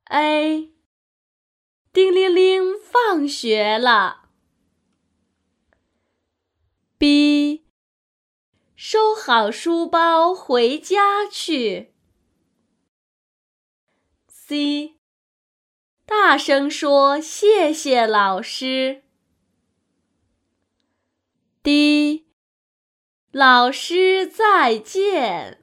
A. 叮铃铃，放学了。B. 收好书包回家去。C. 大声说谢谢老师。D. 老师再见。